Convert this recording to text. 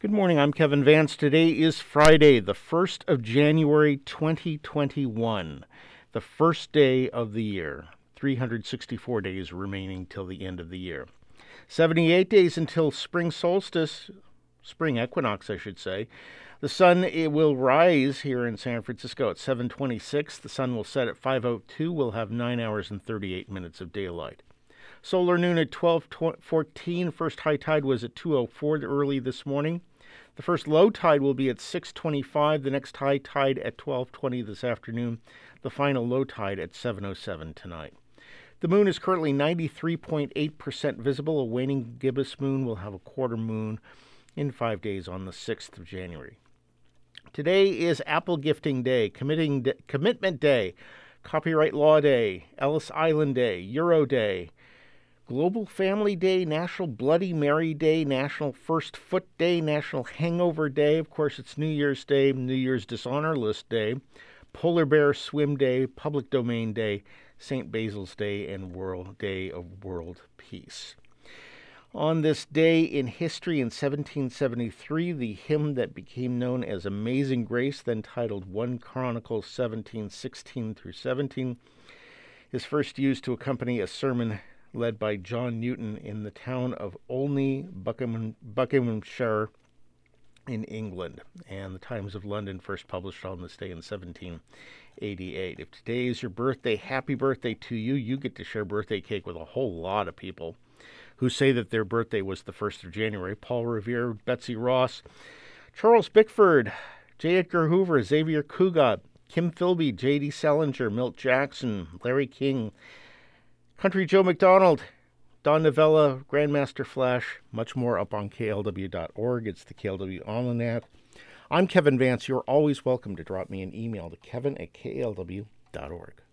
Good morning, I'm Kevin Vance. Today is Friday, the 1st of January, 2021, the first day of the year. 364 days remaining till the end of the year. 78 days until spring solstice, spring equinox, I should say. The sun will rise here in San Francisco at 7:26. The sun will set at 5:02. We'll have 9 hours and 38 minutes of daylight. Solar noon at 12:14. First high tide was at 2:04 early this morning. The first low tide will be at 6:25. The next high tide at 12:20 this afternoon. The final low tide at 7:07 tonight. The moon is currently 93.8% visible. A waning gibbous moon will have a quarter moon in 5 days on the 6th of January. Today is Apple Gifting Day, Commitment Day, Copyright Law Day, Ellis Island Day, Euro Day, Global Family Day, National Bloody Mary Day, National First Foot Day, National Hangover Day. Of course, it's New Year's Day, New Year's Dishonor List Day, Polar Bear Swim Day, Public Domain Day, St. Basil's Day, and World Day of World Peace. On this day in history in 1773, the hymn that became known as Amazing Grace, then titled 1 Chronicles 17:16 through 17, is first used to accompany a sermon led by John Newton in the town of Olney, Buckinghamshire in England. And the Times of London first published on this day in 1788. If today is your birthday, happy birthday to you. You get to share birthday cake with a whole lot of people who say that their birthday was the 1st of January. Paul Revere, Betsy Ross, Charles Bickford, J. Edgar Hoover, Xavier Cugat, Kim Philby, J.D. Salinger, Milt Jackson, Larry King, Country Joe McDonald, Don Novella, Grandmaster Flash, much more up on KLW.org. It's the KLW Almanac. I'm Kevin Vance. You're always welcome to drop me an email to kevin@klw.org.